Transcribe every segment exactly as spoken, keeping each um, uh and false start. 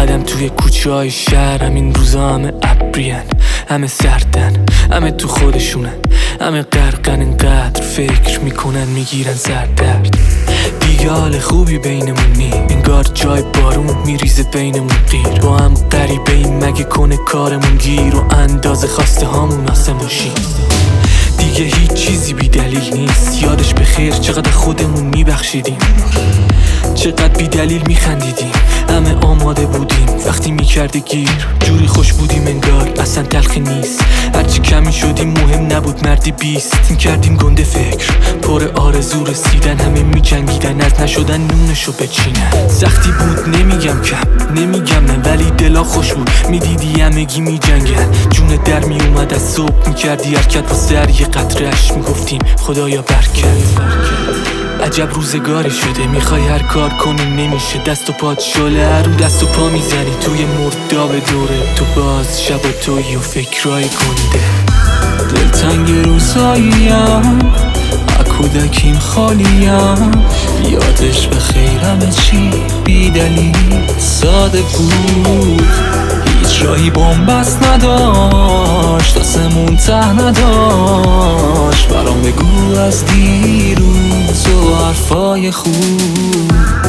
قدم توی کوچه های شهرم این روزا همه ابرین، همه سردن، همه تو خودشونن، همه غرقن، اینقدر فکر میکنن میگیرن سردرد. دیگه حال خوبی بینمون نی، انگار جای بارون میریزه بینمون غیر. با هم غریبه این مگه کنه کارمون گیر و اندازه خواسته هامون آسم باشیم. دیگه هیچ چیزی بی دلیل نیست، یادش بخیر چقدر خودمون میبخشیدیم، چقدر بی دلیل میخندیدیم، همه آماده بودیم وقتی میکرده گیر. جوری خوش بودیم انگار اصلا تلخ نیست، هرچی کمی شدیم مهم نبود مردی بیست. این کردیم گنده فکر پر آرزو رسیدن، همه میجنگیدن از نشدن نونشو بچینن. سختی بود نمیگم کم نمیگم نه، ولی دلا خوش بود میدیدی همگی میجنگن. جون در میومد از صبح میکردی حرکت با سر یه قطره اش میگفتیم خدایا برکت. عجب روزگاری شده میخوای هر کار کنی نمیشه، دست و پات شله رو دست و پا میزنی توی مرداب دوره. تو باز شب و توی و فکرای گنده، دلتنگ روزاییم کودکیم خالیم، یادش به خیرم چی بی دلیل ساده بود. هیچ راهی بنبست نداشت، آسمون ته نداشت. برام بگو از دیروز و حرفای خوب.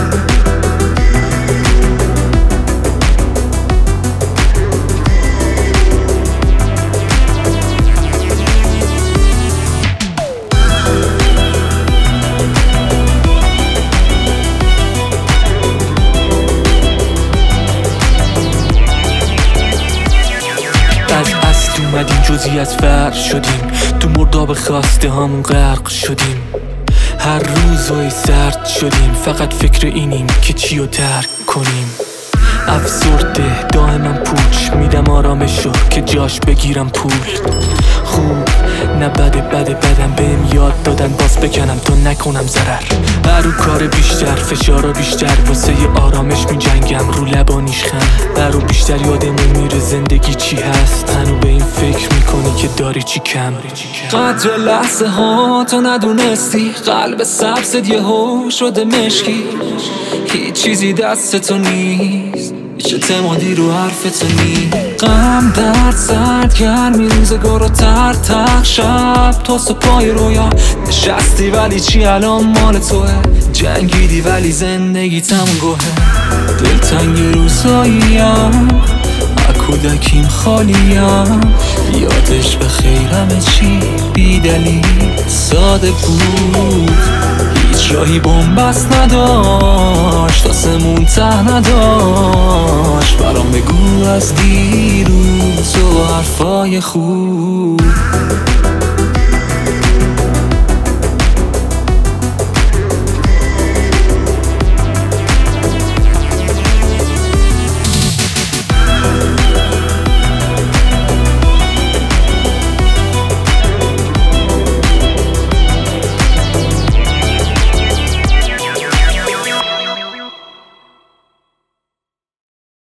اومدیم جزی از فرق شدیم، تو مرداب خواسته هامون غرق شدیم. هر روز وای سرد شدیم، فقط فکر اینیم که چی رو ترک کنیم. افسرده دائما پوچ میدم آرامشو که جاش بگیرم پول. خوب نه بده بده بدم بهم یاد دادن باز بکنم تا نکنم ضرر. برو کار بیشتر فشارا بیشتر واسه ی آرامش میجنگم رو لبانیش خند. برو بیشتر یادمون میره زندگی چی هست، هنو به این فکر میکنی که داری چی کم. قدر لحظه ها تو ندونستی، قلب سبزت یه هو شده مشکی. هیچ چیزی دست تو نیست، هیچ اعتمادی رو حرف تو نیست. غم درد سرد گرمی روزگار و تر تق شب توست و پای رویا. نشستی ولی چی الان مال توه، جنگیدی ولی زندگی تمون گوه. دلتنگ روزاییم کودکیم خالیم، یادش به خیرم چی بی دلیل ساده بود. هیچ راهی بنبست نداشت، آسمون ته نداشت. برام بگو از دیروز و حرفای خوب.